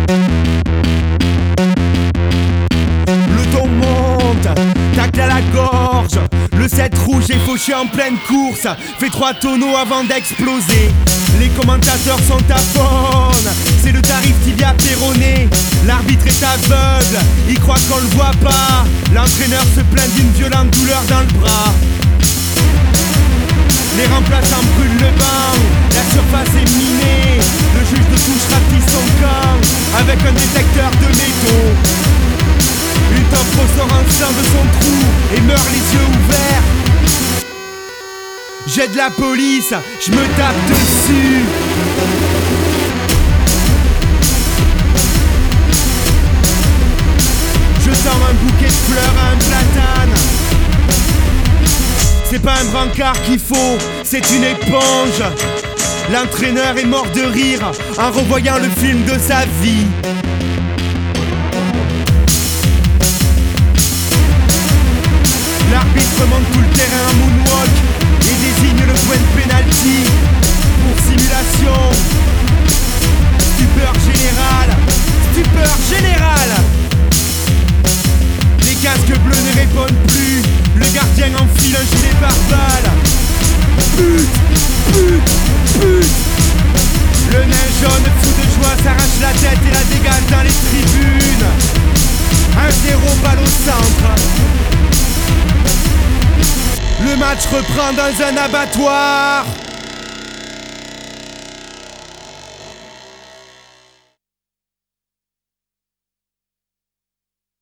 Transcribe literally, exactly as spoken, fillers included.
Le ton monte, tacle à la gorge. Le sept rouge est fauché en pleine course. Fait trois tonneaux avant d'exploser. Les commentateurs sont à faune. C'est le tarif tibia péroné. L'arbitre est aveugle, il croit qu'on le voit pas. L'entraîneur se plaint d'une violente douleur dans le bras. Les remplaçants brûlent le banc. La surface est minée. Le juge de touche rapetisse son camp avec un détecteur de métaux. Une taupe ressort en sang de son trou et meurt les yeux ouverts. J'aide la police, je me tape dessus. Je sens un bouquet de fleurs à un platane. C'est pas un brancard qu'il faut, c'est une éponge. L'entraîneur est mort de rire en revoyant le film de sa vie. L'arbitre monte tout le terrain en moonwalk et désigne le point de pénalty pour simulation. Stupeur générale, stupeur générale. Les casques bleus ne répondent plus. Le gardien enfile un gilet pare-balles. But, but, but. Le nain jaune fou de joie s'arrache la tête et la dégage dans les tribunes. Un zéro balle au centre. Le match reprend dans un abattoir.